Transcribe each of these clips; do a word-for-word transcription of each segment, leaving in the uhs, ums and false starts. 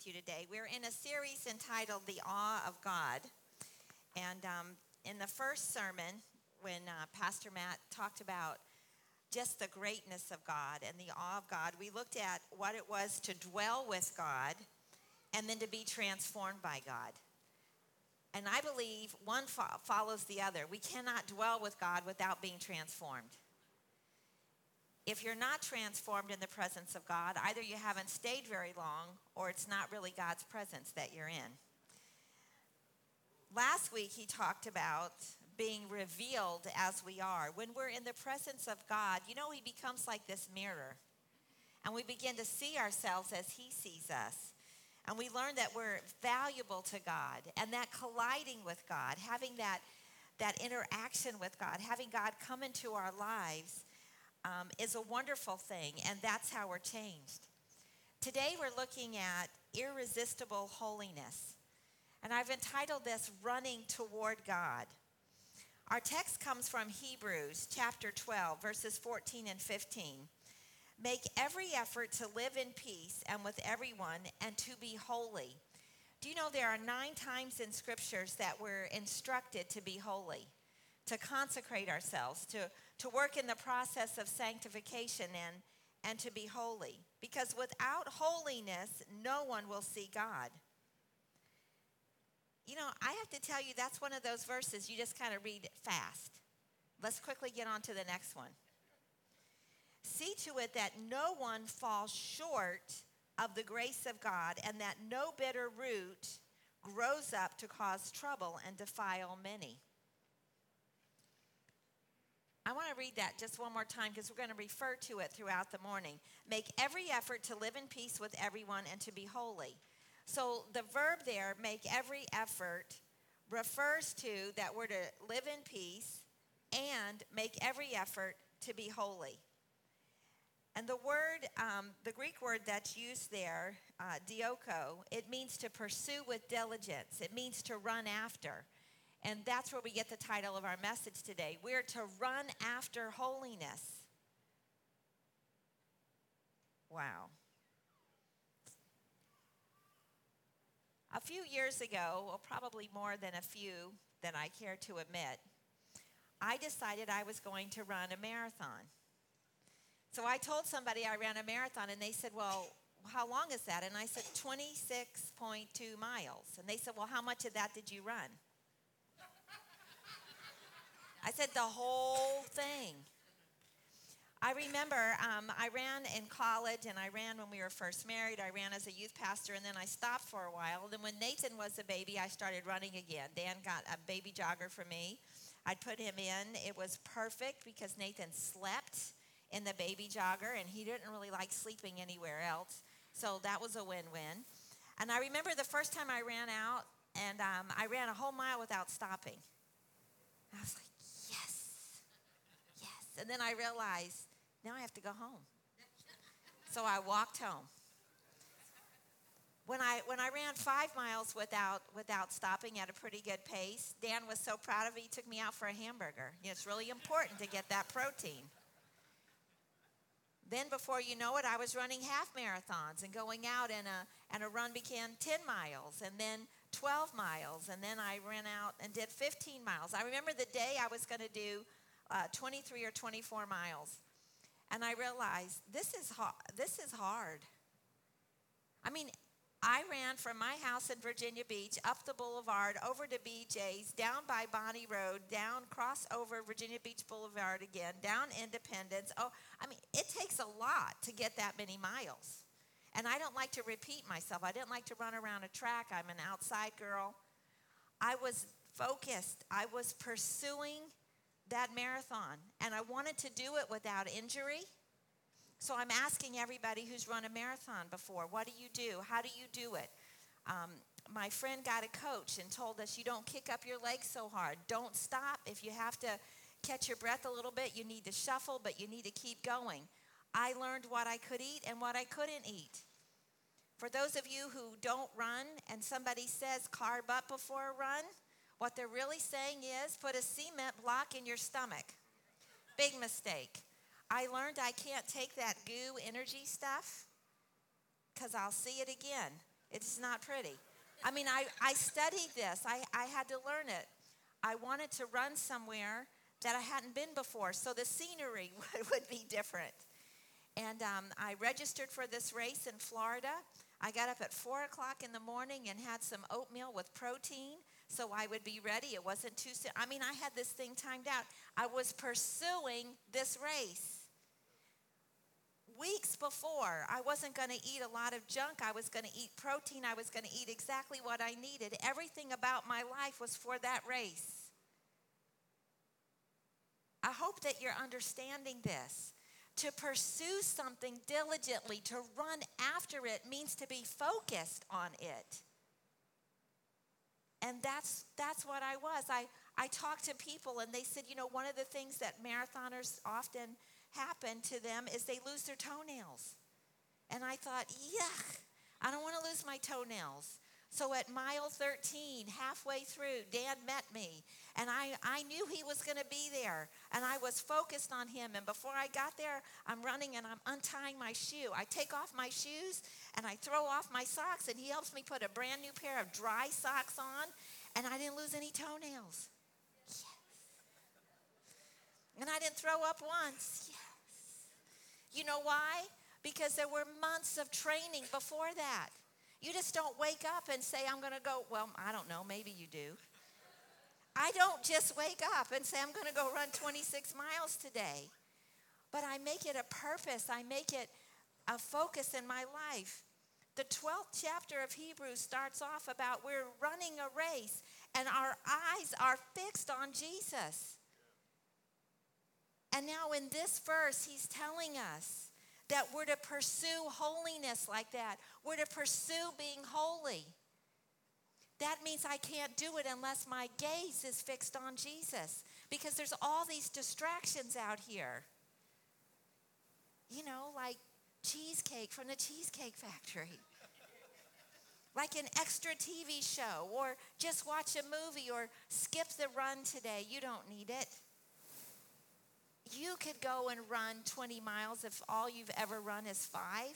with you today. We're in a series entitled The Awe of God. And um, in the first sermon, when uh, Pastor Matt talked about just the greatness of God and the awe of God, we looked at what it was to dwell with God and then to be transformed by God. And I believe one fo- follows the other. We cannot dwell with God without being transformed. If you're not transformed in the presence of God, either you haven't stayed very long or it's not really God's presence that you're in. Last week he talked about being revealed as we are. When we're in the presence of God, you know, he becomes like this mirror. And we begin to see ourselves as he sees us. And we learn that we're valuable to God. And that colliding with God, having that, that interaction with God, having God come into our lives um, is a wonderful thing. And that's how we're changed. Today we're looking at irresistible holiness. And I've entitled this, Running Toward God. Our text comes from Hebrews chapter twelve, verses fourteen and fifteen. Make every effort to live in peace and with everyone and to be holy. Do you know there are nine times in scriptures that we're instructed to be holy, to consecrate ourselves, to, to work in the process of sanctification and, and to be holy? Because without holiness, no one will see God. You know, I have to tell you, that's one of those verses you just kind of read fast. Let's quickly get on to the next one. See to it that no one falls short of the grace of God, and that no bitter root grows up to cause trouble and defile many. I want to read that just one more time because we're going to refer to it throughout the morning. Make every effort to live in peace with everyone and to be holy. So the verb there, make every effort, refers to that we're to live in peace and make every effort to be holy. And the word, um, the Greek word that's used there, uh, dioko, it means to pursue with diligence. It means to run after. And that's where we get the title of our message today. We're to run after holiness. Wow. A few years ago, well, probably more than a few than I care to admit, I decided I was going to run a marathon. So I told somebody I ran a marathon, and they said, well, how long is that? And I said, twenty-six point two miles. And they said, well, how much of that did you run? I said, the whole thing. I remember um, I ran in college, and I ran when we were first married. I ran as a youth pastor, and then I stopped for a while. Then when Nathan was a baby, I started running again. Dan got a baby jogger for me. I'd put him in. It was perfect because Nathan slept in the baby jogger, and he didn't really like sleeping anywhere else. So that was a win-win. And I remember the first time I ran out, and um, I ran a whole mile without stopping. I was like, yes, yes. And then I realized, now I have to go home. So I walked home. When I when I ran five miles without without stopping at a pretty good pace, Dan was so proud of me, he took me out for a hamburger. You know, it's really important to get that protein. Then before you know it, I was running half marathons and going out, and a and a run became ten miles and then twelve miles, and then I ran out and did fifteen miles. I remember the day I was going to do uh, twenty-three or twenty-four miles. And I realized this is hard. This is hard. I mean, I ran from my house in Virginia Beach, up the boulevard, over to B J's, down by Bonnie Road, down, cross over Virginia Beach Boulevard again, down Independence. Oh, I mean, it takes a lot to get that many miles. And I don't like to repeat myself. I didn't like to run around a track. I'm an outside girl. I was focused. I was pursuing that marathon, and I wanted to do it without injury. So I'm asking everybody who's run a marathon before, what do you do? How do you do it? Um, my friend got a coach and told us, you don't kick up your legs so hard. Don't stop. If you have to catch your breath a little bit, you need to shuffle, but you need to keep going. I learned what I could eat and what I couldn't eat. For those of you who don't run and somebody says carb up before a run, what they're really saying is put a cement block in your stomach. Big mistake. I learned I can't take that goo energy stuff because I'll see it again. It's not pretty. I mean, I, I studied this. I, I had to learn it. I wanted to run somewhere that I hadn't been before, so the scenery would, would be different. And um, I registered for this race in Florida. I got up at four o'clock in the morning and had some oatmeal with protein so I would be ready. It wasn't too soon. I mean, I had this thing timed out. I was pursuing this race. Weeks before, I wasn't going to eat a lot of junk. I was going to eat protein. I was going to eat exactly what I needed. Everything about my life was for that race. I hope that you're understanding this. To pursue something diligently, to run after it, means to be focused on it. And that's that's what I was. I, I talked to people and they said, you know, one of the things that marathoners often happen to them is they lose their toenails. And I thought, yuck, I don't want to lose my toenails. So at mile thirteen, halfway through, Dan met me. And I, I knew he was going to be there. And I was focused on him. And before I got there, I'm running and I'm untying my shoe. I take off my shoes and I throw off my socks. And he helps me put a brand new pair of dry socks on. And I didn't lose any toenails. Yes. And I didn't throw up once. Yes. You know why? Because there were months of training before that. You just don't wake up and say, I'm going to go. Well, I don't know. Maybe you do. I don't just wake up and say, I'm going to go run twenty-six miles today. But I make it a purpose. I make it a focus in my life. The twelfth chapter of Hebrews starts off about we're running a race and our eyes are fixed on Jesus. And now in this verse, he's telling us that we're to pursue holiness like that. We're to pursue being holy. That means I can't do it unless my gaze is fixed on Jesus. Because there's all these distractions out here. You know, like cheesecake from the Cheesecake Factory. Like an extra T V show. Or just watch a movie or skip the run today. You don't need it. You could go and run twenty miles if all you've ever run is five.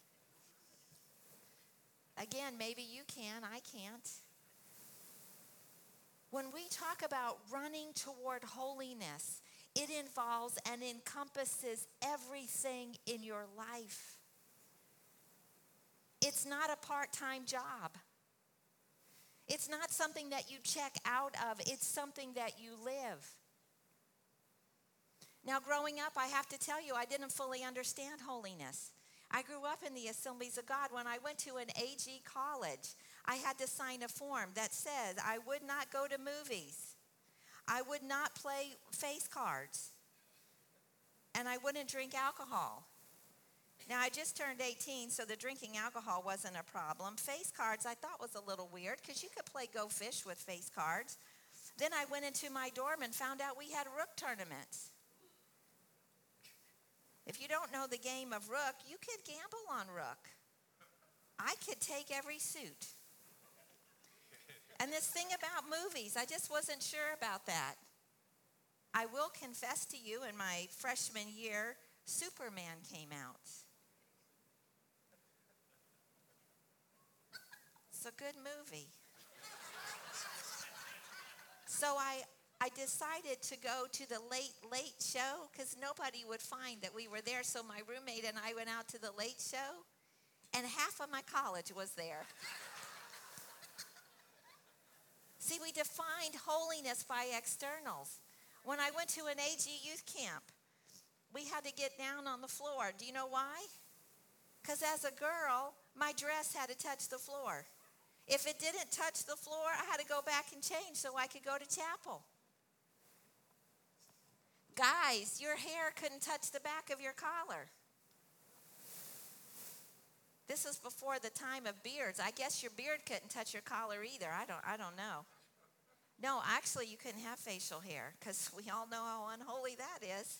Again, maybe you can, I can't. When we talk about running toward holiness, it involves and encompasses everything in your life. It's not a part-time job. It's not something that you check out of. It's something that you live. Now, growing up, I have to tell you, I didn't fully understand holiness. I grew up in the Assemblies of God. When I went to an A G college, I had to sign a form that said I would not go to movies. I would not play face cards. And I wouldn't drink alcohol. Now, I just turned eighteen, so the drinking alcohol wasn't a problem. Face cards I thought was a little weird because you could play Go Fish with face cards. Then I went into my dorm and found out we had rook tournaments. If you don't know the game of rook, you could gamble on rook. I could take every suit. And this thing about movies, I just wasn't sure about that. I will confess to you, in my freshman year, Superman came out. It's a good movie. So I... I decided to go to the late, late show because nobody would find that we were there. So my roommate and I went out to the late show, and half of my college was there. See, we defined holiness by externals. When I went to an A G youth camp, we had to get down on the floor. Do you know why? Because as a girl, my dress had to touch the floor. If it didn't touch the floor, I had to go back and change so I could go to chapel. Guys, your hair couldn't touch the back of your collar. This is before the time of beards. I guess your beard couldn't touch your collar either. I don't I don't know. No, actually you couldn't have facial hair because we all know how unholy that is.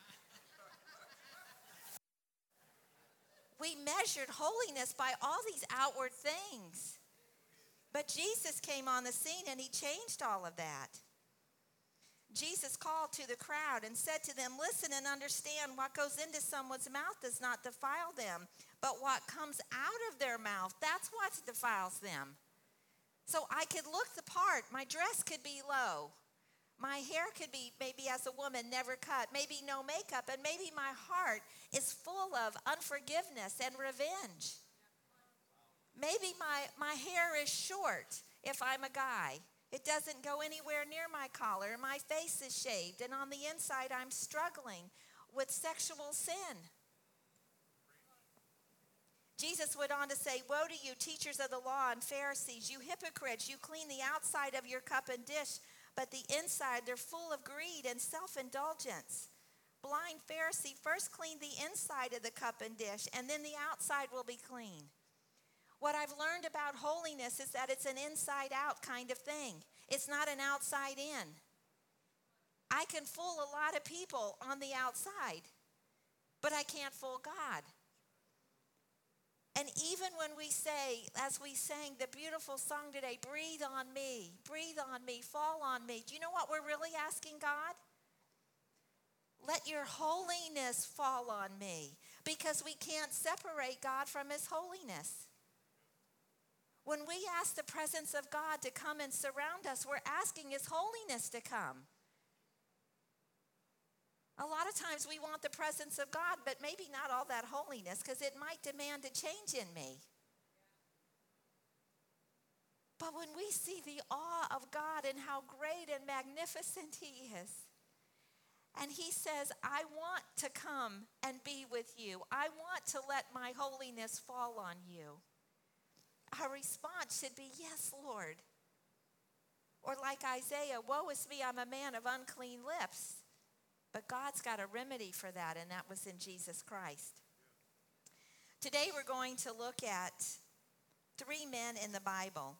We measured holiness by all these outward things. But Jesus came on the scene and he changed all of that. Jesus called to the crowd and said to them, listen and understand, what goes into someone's mouth does not defile them, but what comes out of their mouth, that's what defiles them. So I could look the part. My dress could be low. My hair could be, maybe as a woman, never cut, maybe no makeup, and maybe my heart is full of unforgiveness and revenge. Maybe my, my hair is short if I'm a guy. It doesn't go anywhere near my collar. My face is shaved, and on the inside I'm struggling with sexual sin. Jesus went on to say, woe to you, teachers of the law and Pharisees, you hypocrites, you clean the outside of your cup and dish, but the inside they're full of greed and self-indulgence. Blind Pharisee, first clean the inside of the cup and dish, and then the outside will be clean. What I've learned about holiness is that it's an inside-out kind of thing. It's not an outside-in. I can fool a lot of people on the outside, but I can't fool God. And even when we say, as we sang the beautiful song today, breathe on me, breathe on me, fall on me, do you know what we're really asking God? Let your holiness fall on me, because we can't separate God from his holiness. When we ask the presence of God to come and surround us, we're asking his holiness to come. A lot of times we want the presence of God, but maybe not all that holiness, because it might demand a change in me. But when we see the awe of God and how great and magnificent he is, and he says, I want to come and be with you. I want to let my holiness fall on you. Our response should be, yes, Lord. Or like Isaiah, woe is me, I'm a man of unclean lips. But God's got a remedy for that, and that was in Jesus Christ. Today we're going to look at three men in the Bible,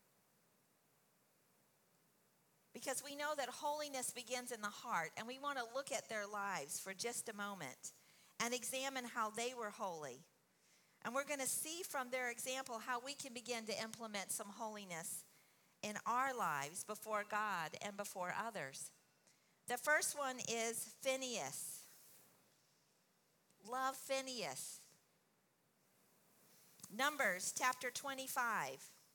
because we know that holiness begins in the heart, and we want to look at their lives for just a moment and examine how they were holy. And we're going to see from their example how we can begin to implement some holiness in our lives before God and before others. The first one is Phinehas. Love Phinehas. Numbers chapter twenty-five.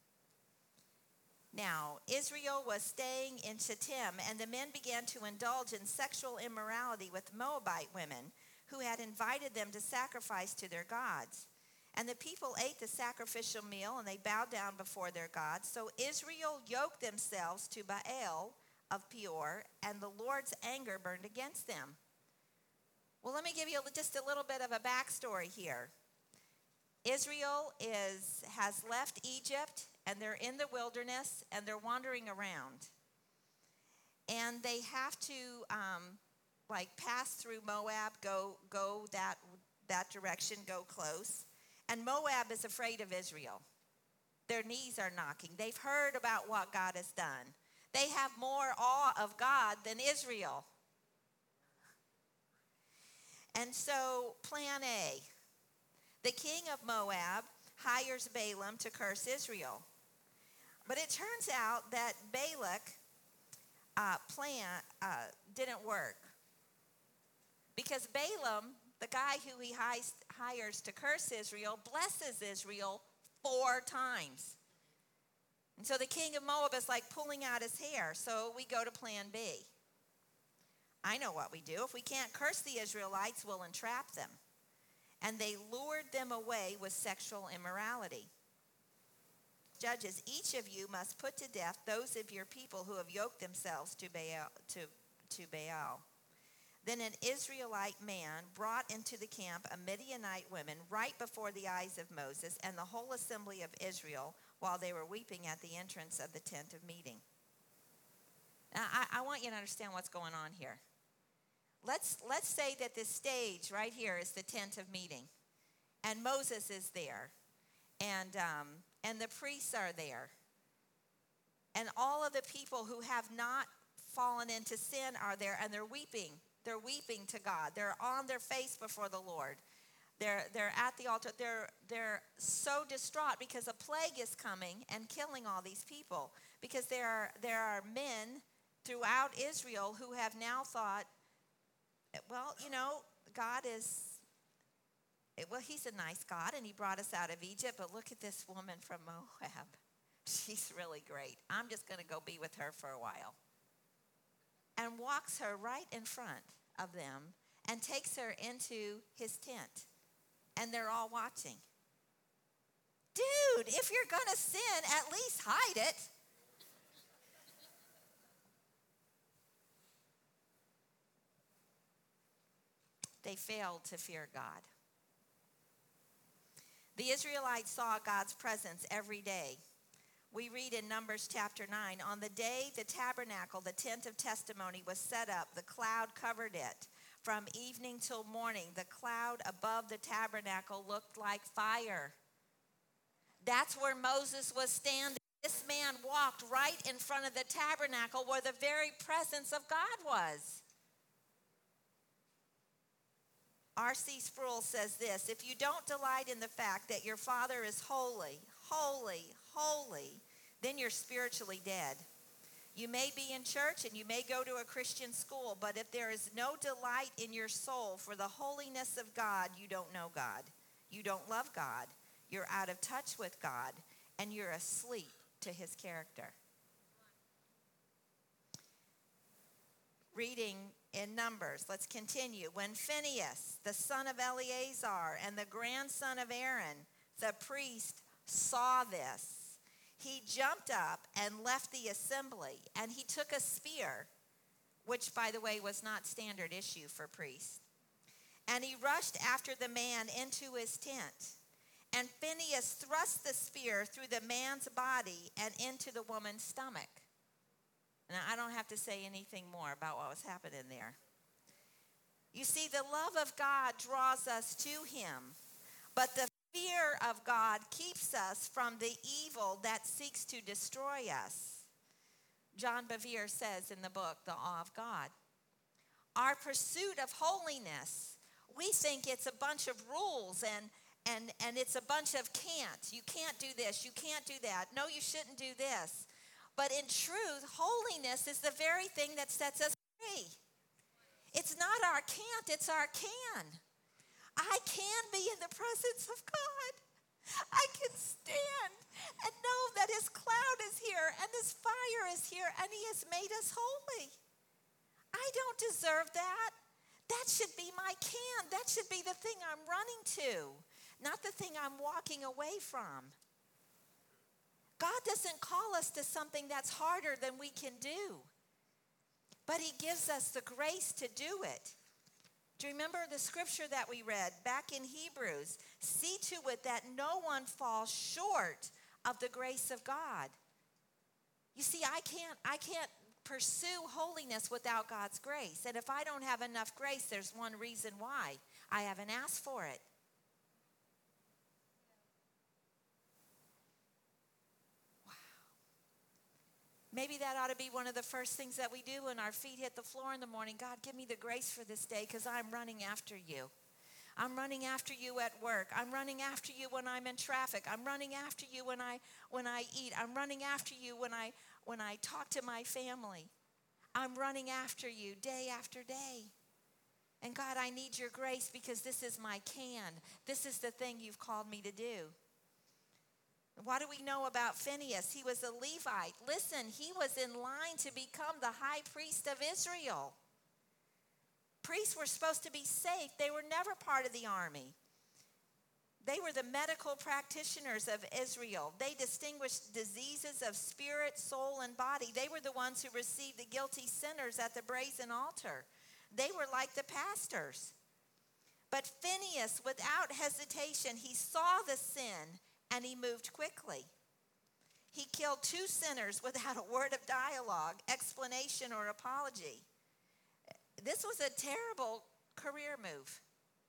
Now, Israel was staying in Shittim, and the men began to indulge in sexual immorality with Moabite women who had invited them to sacrifice to their gods. And the people ate the sacrificial meal, and they bowed down before their gods. So Israel yoked themselves to Baal of Peor, and the Lord's anger burned against them. Well, let me give you just a little bit of a backstory here. Israel is has left Egypt, and they're in the wilderness, and they're wandering around. And they have to, um, like, pass through Moab, go go that that direction, go close. And Moab is afraid of Israel. Their knees are knocking. They've heard about what God has done. They have more awe of God than Israel. And so, plan A. The king of Moab hires Balaam to curse Israel. But it turns out that Balak uh, plan uh, didn't work. Because Balaam, the guy who he hires, hires to curse Israel, blesses Israel four times. And so the king of Moab is like pulling out his hair. So we go to plan B. I know what we do. If we can't curse the Israelites, we'll entrap them. And they lured them away with sexual immorality. Judges, each of you must put to death those of your people who have yoked themselves to Baal. To, to Baal. Then an Israelite man brought into the camp a Midianite woman right before the eyes of Moses and the whole assembly of Israel while they were weeping at the entrance of the tent of meeting. Now, I, I want you to understand what's going on here. Let's, let's say that this stage right here is the tent of meeting, and Moses is there, and, um, and the priests are there, and all of the people who have not fallen into sin are there, and they're weeping. They're weeping to God. They're on their face before the Lord. They're, they're at the altar. They're, they're so distraught because a plague is coming and killing all these people. Because there are, there are men throughout Israel who have now thought, well, you know, God is, well, he's a nice God, and he brought us out of Egypt, but look at this woman from Moab. She's really great. I'm just going to go be with her for a while. And walks her right in front of them and takes her into his tent. And they're all watching. Dude, if you're going to sin, at least hide it. They failed to fear God. The Israelites saw God's presence every day. We read in Numbers chapter nine, on the day the tabernacle, the tent of testimony, was set up, the cloud covered it. From evening till morning, the cloud above the tabernacle looked like fire. That's where Moses was standing. This man walked right in front of the tabernacle where the very presence of God was. R C Sproul says this, if you don't delight in the fact that your Father is holy, holy, holy, then you're spiritually dead. You may be in church and you may go to a Christian school, but if there is no delight in your soul for the holiness of God, you don't know God. You don't love God. You're out of touch with God, and you're asleep to his character. Reading in Numbers, let's continue. When Phinehas, the son of Eleazar, and the grandson of Aaron, the priest, saw this, he jumped up and left the assembly, and he took a spear, which, by the way, was not standard issue for priests, and he rushed after the man into his tent. And Phinehas thrust the spear through the man's body and into the woman's stomach. Now, I don't have to say anything more about what was happening there. You see, the love of God draws us to him, but the fear of God keeps us from the evil that seeks to destroy us. John Bevere says in the book, The Awe of God, our pursuit of holiness, we think it's a bunch of rules and, and, and it's a bunch of can't. You can't do this. You can't do that. No, you shouldn't do this. But in truth, holiness is the very thing that sets us free. It's not our can't, it's our can. I can be in the presence of God. I can stand and know that his cloud is here and his fire is here and he has made us holy. I don't deserve that. That should be my can. That should be the thing I'm running to, not the thing I'm walking away from. God doesn't call us to something that's harder than we can do, but he gives us the grace to do it. Do you remember the scripture that we read back in Hebrews? See to it that no one falls short of the grace of God. You see, I can't, I can't pursue holiness without God's grace. And if I don't have enough grace, there's one reason why. I haven't asked for it. Maybe that ought to be one of the first things that we do when our feet hit the floor in the morning. God, give me the grace for this day because I'm running after you. I'm running after you at work. I'm running after you when I'm in traffic. I'm running after you when I when I eat. I'm running after you when I when I talk to my family. I'm running after you day after day. And God, I need your grace because this is my can. This is the thing you've called me to do. What do we know about Phinehas? He was a Levite. Listen, he was in line to become the high priest of Israel. Priests were supposed to be safe. They were never part of the army. They were the medical practitioners of Israel. They distinguished diseases of spirit, soul, and body. They were the ones who received the guilty sinners at the brazen altar. They were like the pastors. But Phinehas, without hesitation, he saw the sin and he moved quickly. He killed two sinners without a word of dialogue, explanation, or apology. This was a terrible career move.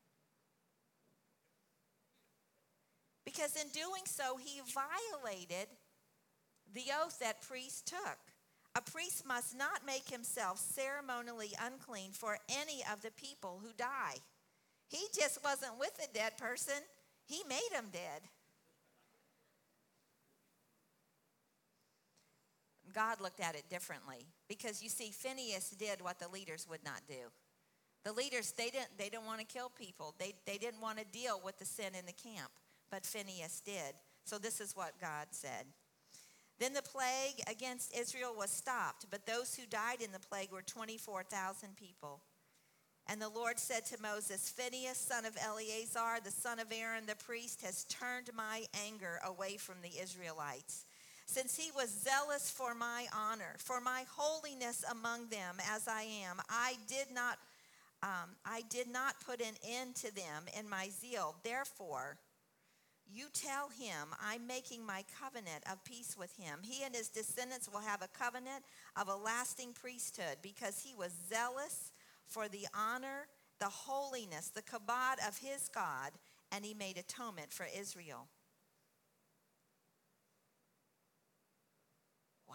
Because in doing so, he violated the oath that priests took. A priest must not make himself ceremonially unclean for any of the people who die. He just wasn't with a dead person. He made them dead. God looked at it differently, because you see, Phinehas did what the leaders would not do. The leaders, they didn't, they didn't want to kill people. They, they didn't want to deal with the sin in the camp, but Phinehas did. So this is what God said. Then the plague against Israel was stopped, but those who died in the plague were twenty-four thousand people. And the Lord said to Moses, Phinehas, son of Eleazar, the son of Aaron the priest, has turned my anger away from the Israelites, since he was zealous for my honor, for my holiness among them as I am. I did not, um, I did not put an end to them in my zeal. Therefore, you tell him, I'm making my covenant of peace with him. He and his descendants will have a covenant of a lasting priesthood, because he was zealous for the honor, the holiness, the kabod of his God, and he made atonement for Israel. Wow.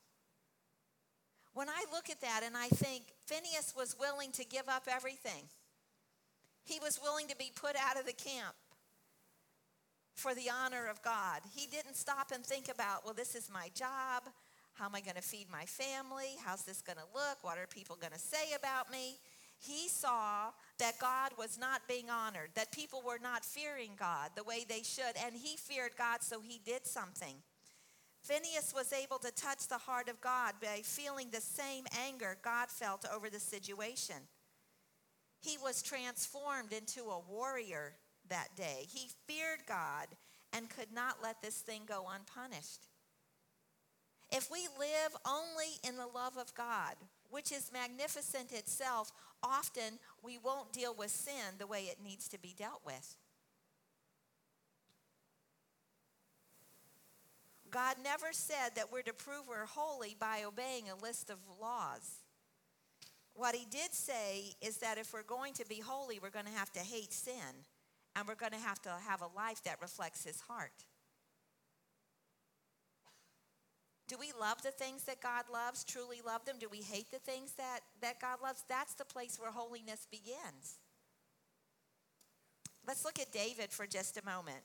When I look at that and I think Phinehas was willing to give up everything. He was willing to be put out of the camp for the honor of God. He didn't stop and think about, well, this is my job. How am I going to feed my family? How's this going to look? What are people going to say about me? He saw that God was not being honored, that people were not fearing God the way they should, and he feared God, so he did something. Phinehas was able to touch the heart of God by feeling the same anger God felt over the situation. He was transformed into a warrior that day. He feared God and could not let this thing go unpunished. If we live only in the love of God, which is magnificent itself, often we won't deal with sin the way it needs to be dealt with. God never said that we're to prove we're holy by obeying a list of laws. What he did say is that if we're going to be holy, we're going to have to hate sin, and we're going to have to have a life that reflects his heart. Do we love the things that God loves, truly love them? Do we hate the things that, that God loves? That's the place where holiness begins. Let's look at David for just a moment.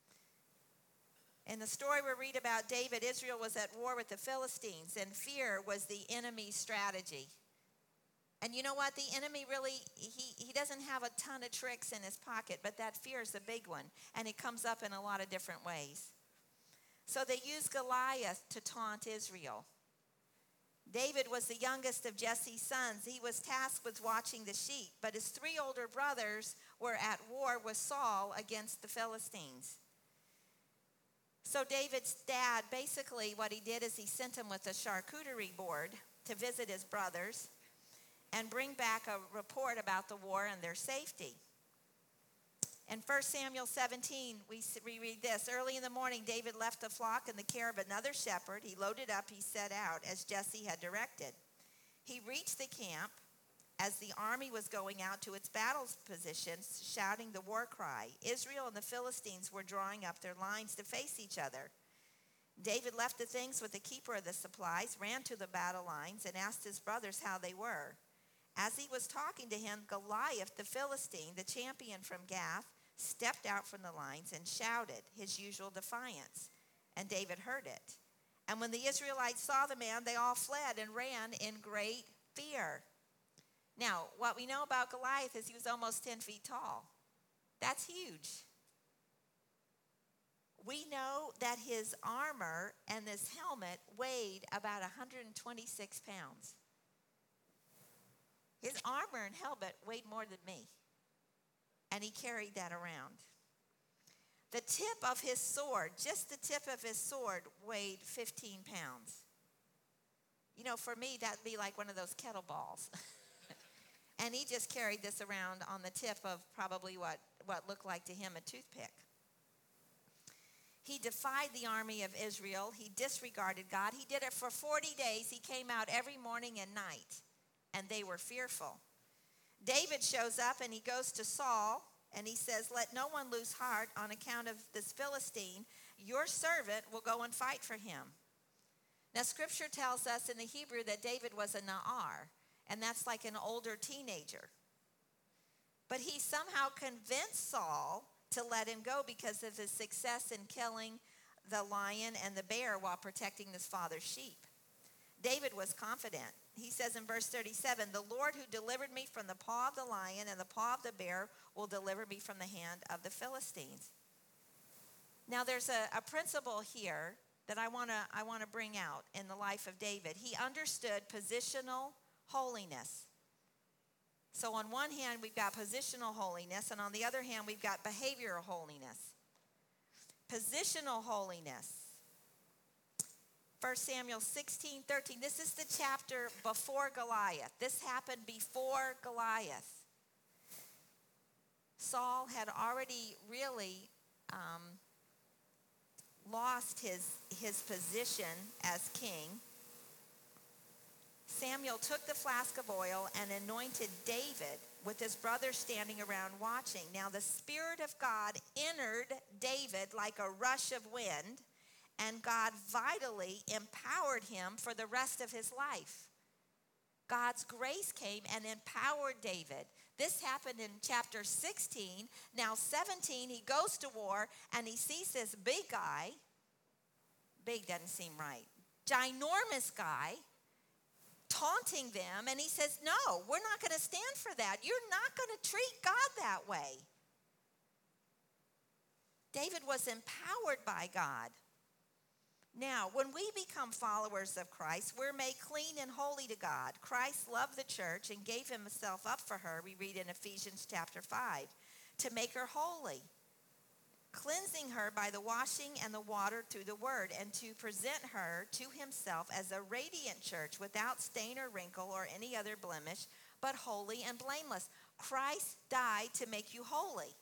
In the story we read about David, Israel was at war with the Philistines, and fear was the enemy's strategy. And you know what? The enemy really, he, he doesn't have a ton of tricks in his pocket, but that fear is a big one, and it comes up in a lot of different ways. So they used Goliath to taunt Israel. David was the youngest of Jesse's sons. He was tasked with watching the sheep, but his three older brothers were at war with Saul against the Philistines. So David's dad, basically what he did is he sent him with a charcuterie board to visit his brothers and bring back a report about the war and their safety. In First Samuel seventeen, we read this. Early in the morning, David left the flock in the care of another shepherd. He loaded up, he set out, as Jesse had directed. He reached the camp as the army was going out to its battle positions, shouting the war cry. Israel and the Philistines were drawing up their lines to face each other. David left the things with the keeper of the supplies, ran to the battle lines, and asked his brothers how they were. As he was talking to him, Goliath, the Philistine, the champion from Gath, stepped out from the lines and shouted his usual defiance, and David heard it. And when the Israelites saw the man, they all fled and ran in great fear. Now, what we know about Goliath is he was almost ten feet tall. That's huge. We know that his armor and this helmet weighed about one hundred twenty-six pounds. His armor and helmet weighed more than me, and he carried that around. The tip of his sword, just the tip of his sword, weighed fifteen pounds. You know, for me, that'd be like one of those kettlebells. And he just carried this around on the tip of probably what, what looked like to him a toothpick. He defied the army of Israel. He disregarded God. He did it for forty days. He came out every morning and night, and they were fearful. David shows up, and he goes to Saul, and he says, let no one lose heart on account of this Philistine. Your servant will go and fight for him. Now, Scripture tells us in the Hebrew that David was a Na'ar, and that's like an older teenager. But he somehow convinced Saul to let him go because of his success in killing the lion and the bear while protecting his father's sheep. David was confident. He says in verse thirty-seven, the Lord who delivered me from the paw of the lion and the paw of the bear will deliver me from the hand of the Philistines. Now there's a, a principle here that I want to I want to bring out in the life of David. He understood positional holiness. So on one hand, we've got positional holiness, and on the other hand, we've got behavioral holiness. Positional holiness. First Samuel sixteen thirteen. This is the chapter before Goliath. This happened before Goliath. Saul had already really um, lost his, his position as king. Samuel took the flask of oil and anointed David with his brothers standing around watching. Now the Spirit of God entered David like a rush of wind, and God vitally empowered him for the rest of his life. God's grace came and empowered David. This happened in chapter sixteen. Now seventeen, he goes to war and he sees this big guy. Big doesn't seem right. Ginormous guy taunting them, and he says, no, we're not going to stand for that. You're not going to treat God that way. David was empowered by God. Now, when we become followers of Christ, we're made clean and holy to God. Christ loved the church and gave himself up for her, we read in Ephesians chapter five, to make her holy, cleansing her by the washing and the water through the word, and to present her to himself as a radiant church without stain or wrinkle or any other blemish, but holy and blameless. Christ died to make you holy.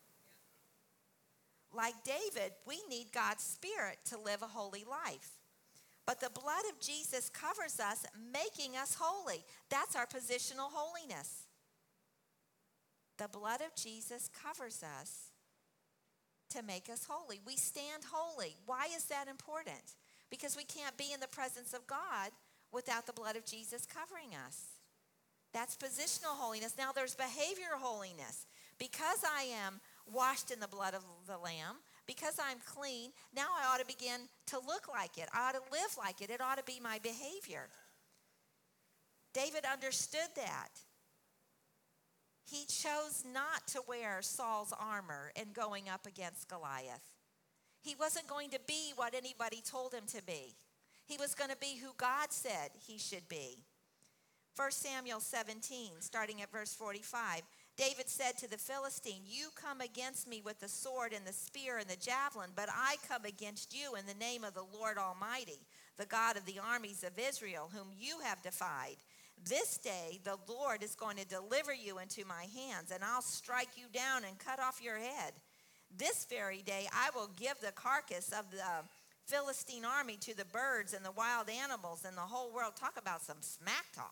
Like David, we need God's Spirit to live a holy life. But the blood of Jesus covers us, making us holy. That's our positional holiness. The blood of Jesus covers us to make us holy. We stand holy. Why is that important? Because we can't be in the presence of God without the blood of Jesus covering us. That's positional holiness. Now there's behavioral holiness. Because I am washed in the blood of the Lamb, because I'm clean, now I ought to begin to look like it. I ought to live like it. It ought to be my behavior. David understood that. He chose not to wear Saul's armor in going up against Goliath. He wasn't going to be what anybody told him to be. He was going to be who God said he should be. First Samuel seventeen, starting at verse forty-five, David said to the Philistine, you come against me with the sword and the spear and the javelin, but I come against you in the name of the Lord Almighty, the God of the armies of Israel, whom you have defied. This day the Lord is going to deliver you into my hands, and I'll strike you down and cut off your head. This very day I will give the carcass of the Philistine army to the birds and the wild animals and the whole world. Talk about some smack talk.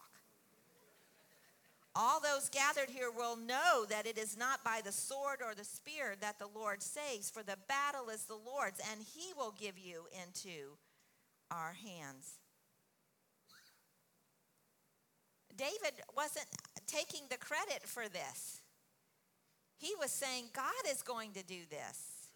All those gathered here will know that it is not by the sword or the spear that the Lord saves, for the battle is the Lord's, and he will give you into our hands. David wasn't taking the credit for this. He was saying, God is going to do this.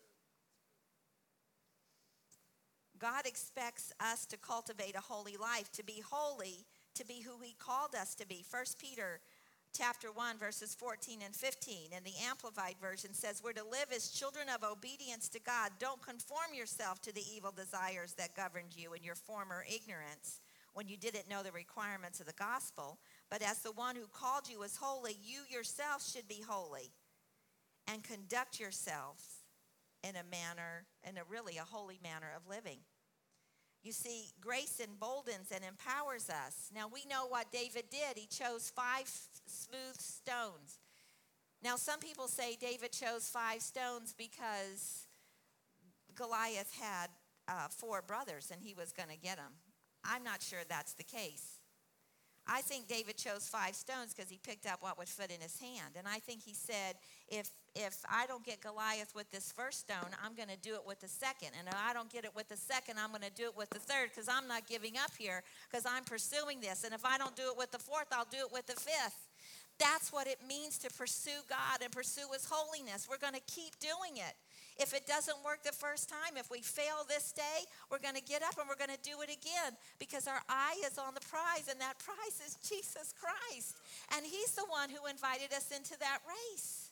God expects us to cultivate a holy life, to be holy, to be who he called us to be. First Peter chapter one, verses fourteen and fifteen, and the Amplified Version says, we're to live as children of obedience to God. Don't conform yourself to the evil desires that governed you in your former ignorance when you didn't know the requirements of the gospel. But as the one who called you is holy, you yourself should be holy and conduct yourselves in a manner, in a really a holy manner of living. You see, grace emboldens and empowers us. Now, we know what David did. He chose five smooth stones. Now, some people say David chose five stones because Goliath had uh, four brothers and he was going to get them. I'm not sure that's the case. I think David chose five stones because he picked up what would fit in his hand. And I think he said, if if I don't get Goliath with this first stone, I'm going to do it with the second. And if I don't get it with the second, I'm going to do it with the third, because I'm not giving up here, because I'm pursuing this. And if I don't do it with the fourth, I'll do it with the fifth. That's what it means to pursue God and pursue his holiness. We're going to keep doing it. If it doesn't work the first time, if we fail this day, we're going to get up and we're going to do it again because our eye is on the prize, and that prize is Jesus Christ. And he's the one who invited us into that race.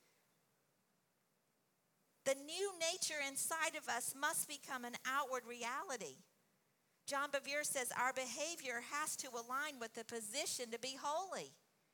The new nature inside of us must become an outward reality. John Bevere says our behavior has to align with the position to be holy.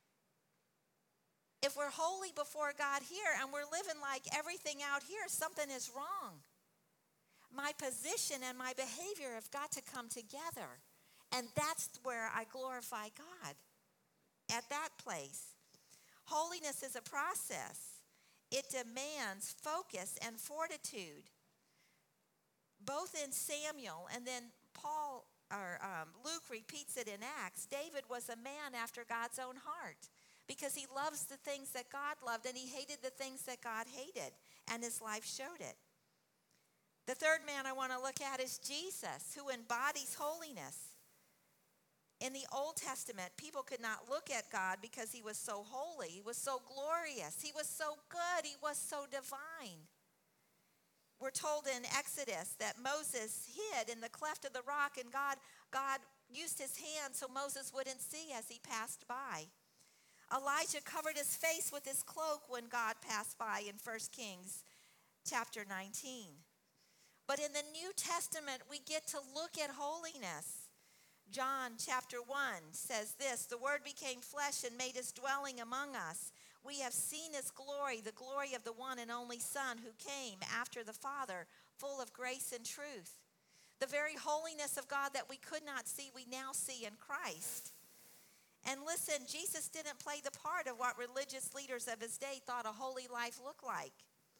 If we're holy before God here and we're living like everything out here, something is wrong. My position and my behavior have got to come together. And that's where I glorify God, at that place. Holiness is a process. It demands focus and fortitude. Both in Samuel and then Paul, or um, Luke repeats it in Acts. David was a man after God's own heart because he loves the things that God loved and he hated the things that God hated, and his life showed it. The third man I want to look at is Jesus, who embodies holiness. In the Old Testament, people could not look at God because he was so holy. He was so glorious. He was so good. He was so divine. We're told in Exodus that Moses hid in the cleft of the rock, and God, God used his hand so Moses wouldn't see as he passed by. Elijah covered his face with his cloak when God passed by in First Kings chapter nineteen. But in the New Testament, we get to look at holiness. John chapter one says this, "The Word became flesh and made his dwelling among us. We have seen his glory, the glory of the one and only Son who came after the Father, full of grace and truth." The very holiness of God that we could not see, we now see in Christ. And listen, Jesus didn't play the part of what religious leaders of his day thought a holy life looked like.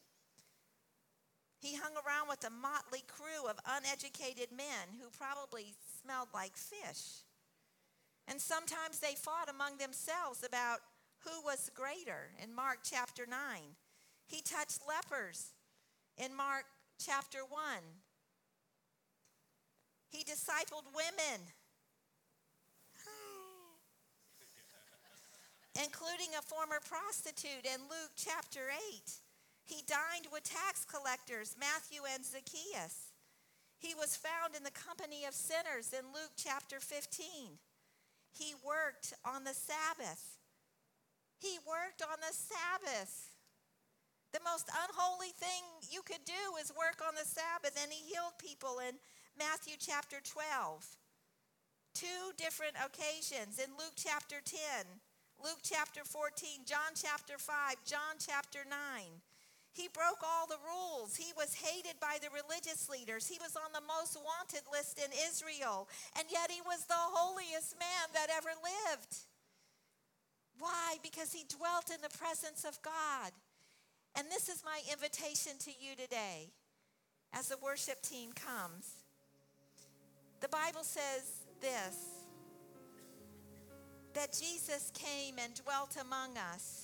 He hung around with a motley crew of uneducated men who probably smelled like fish. And sometimes they fought among themselves about who was greater in Mark chapter nine. He touched lepers in Mark chapter one. He discipled women, including a former prostitute in Luke chapter eight. He dined with tax collectors, Matthew and Zacchaeus. He was found in the company of sinners in Luke chapter fifteen. He worked on the Sabbath. He worked on the Sabbath. The most unholy thing you could do is work on the Sabbath, and he healed people in Matthew chapter twelve. Two different occasions in Luke chapter ten, Luke chapter fourteen, John chapter five, John chapter nine. He broke all the rules. He was hated by the religious leaders. He was on the most wanted list in Israel, and yet he was the holiest man that ever lived. Why? Because he dwelt in the presence of God. And this is my invitation to you today as the worship team comes. The Bible says this, that Jesus came and dwelt among us.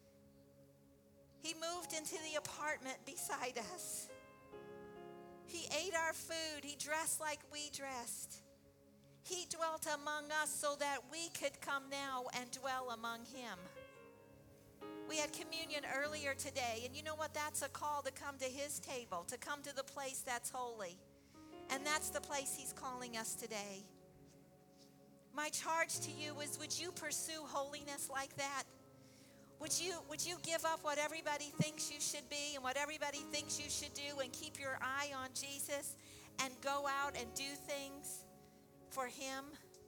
He moved into the apartment beside us. He ate our food. He dressed like we dressed. He dwelt among us so that we could come now and dwell among him. We had communion earlier today, and you know what? That's a call to come to his table, to come to the place that's holy. And that's the place he's calling us today. My charge to you is, would you pursue holiness like that? Would you, would you give up what everybody thinks you should be and what everybody thinks you should do and keep your eye on Jesus and go out and do things for him?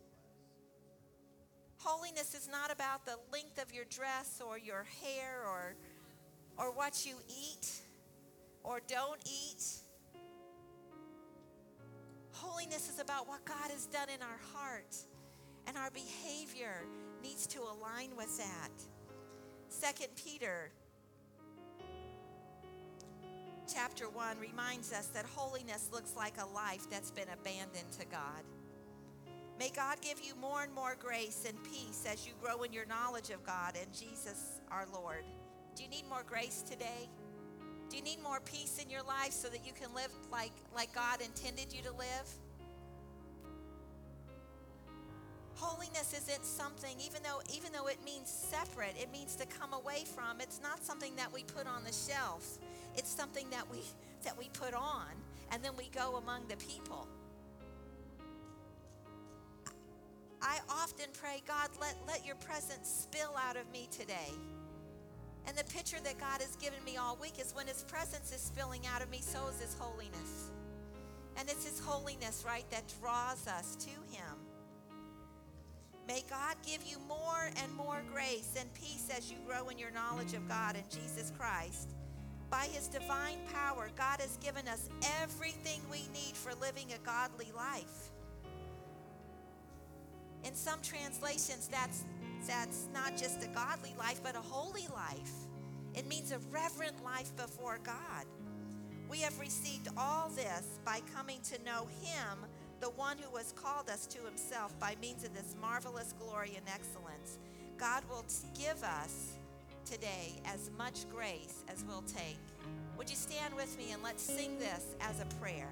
Holiness is not about the length of your dress or your hair or, or what you eat or don't eat. Holiness is about what God has done in our heart, and our behavior needs to align with that. Second Peter chapter one reminds us that holiness looks like a life that's been abandoned to God. May God give you more and more grace and peace as you grow in your knowledge of God and Jesus our Lord. Do you need more grace today? Do you need more peace in your life so that you can live like, like God intended you to live? Holiness isn't something, even though, even though it means separate, it means to come away from. It's not something that we put on the shelf. It's something that we that we put on, and then we go among the people. I often pray, God, let, let your presence spill out of me today. And the picture that God has given me all week is when his presence is spilling out of me, so is his holiness. And it's his holiness, right, that draws us to him. May God give you more and more grace and peace as you grow in your knowledge of God and Jesus Christ. By his divine power, God has given us everything we need for living a godly life. In some translations, that's, that's not just a godly life, but a holy life. It means a reverent life before God. We have received all this by coming to know him, the one who has called us to himself by means of this marvelous glory and excellence. God will give us today as much grace as we'll take. Would you stand with me and let's sing this as a prayer?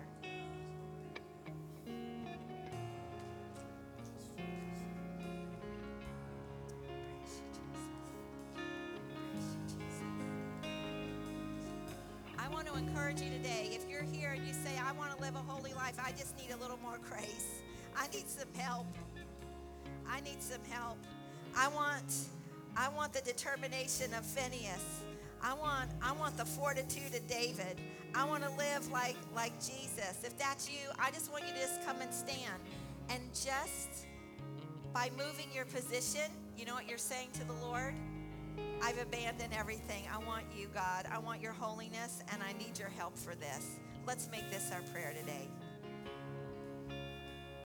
I want to encourage you today, if you're here and you say, I want to live a holy life, I just need a little more grace. I need some help. I need some help. I want, I want the determination of Phineas. I want, I want the fortitude of David. I want to live like, like Jesus. If that's you, I just want you to just come and stand. And just by moving your position, you know what you're saying to the Lord? I've abandoned everything. I want you, God. I want your holiness, and I need your help for this. Let's make this our prayer today.